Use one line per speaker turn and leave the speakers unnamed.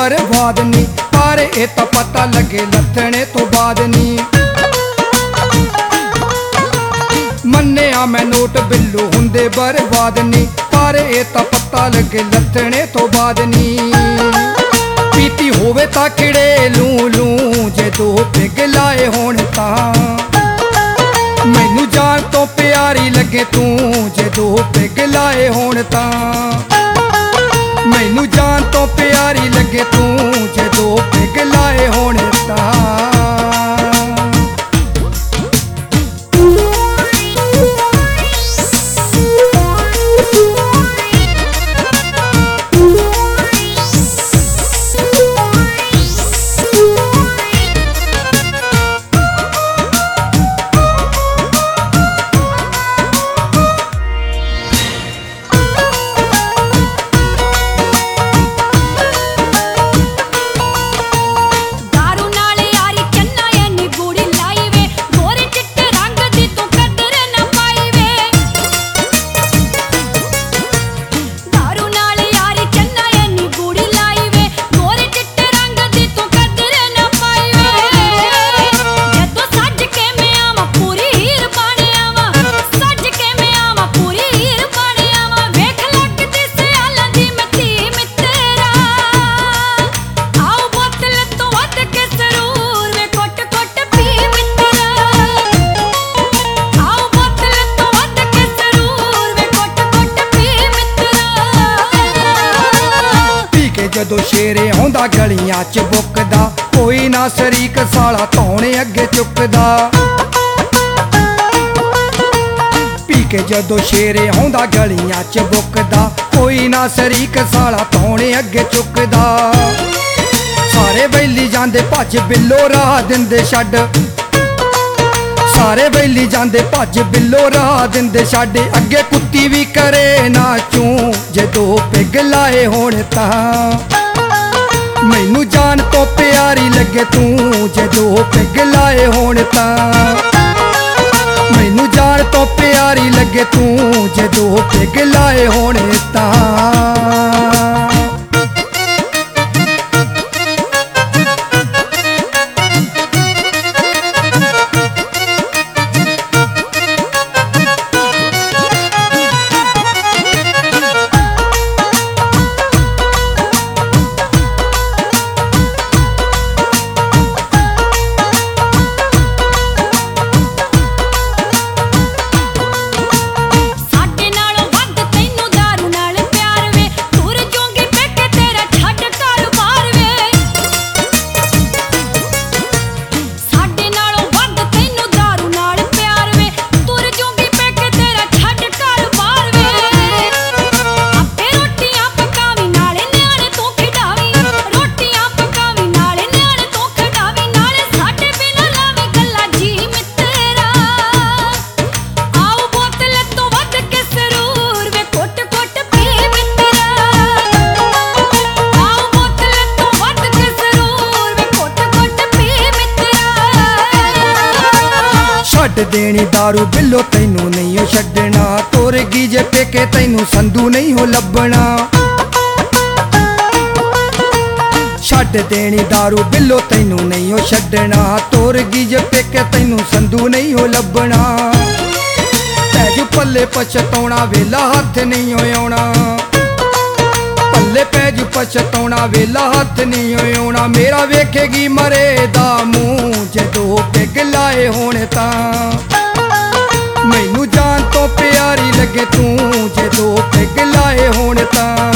बर्बाद नी, पर ये तो पता लगे लथने तो बाद नी। मन्निया मैं नोट बिल्लू हुंदे बर्बाद नी, पर ये तो पता लगे लथने तो बाद नी। पीती होवे तां किड़े लू लू, जे दो पिग लाए होण तां मैनू जान तो प्यारी लगे तू, जे दो पिग लाए होण तां मैनू जान तो प्यारी लगे तू, जे दो पिग लाए होण तां। जदों शेरे आउंदा गलियां च बुकदा, कोई ना शरीक साला धौने अगे चुकदा। पी के जदों शेरे आउंदा गलियां च बुकदा, कोई ना शरीक साला धौने अगे चुकदा। सारे बैली जांदे भज बिल्लो राह दिंदे छड्ड, सारे बैली जांदे भज बिल्लो राह दिंदे छड्ड। अगे कुत्ती भी करे ना चूं, जे दो पिग लाए होण तां मैनू जान तो प्यारी लगे तू, जे दो पिग लाए होण तां मैनू जान तो प्यारी लगे तू, जे दो पिग लाए होण तां। छड्ड देनी दारू बिल्लो तैनू नहीं हो छड्डना, तुर गी जे पेके तैनू संधू नहीं हो लभना। छड्ड देनी दारू बिल्लो तैनू नहीं हो छड्डना, तुर गी जे पेके तैनू संधू नहीं हो लभना। पैजू पल्ले पछताउणा वेला हथ नहीं हो आउणा, पल्ले पैजू पछताउणा वेला हथ नहीं हो आउणा। मेरा वेखेगी मरे दा मूंह, जे दो पिग लाए होण तां मैनू जान तो प्यारी लगे तू, जे दो पिग लाए होण तां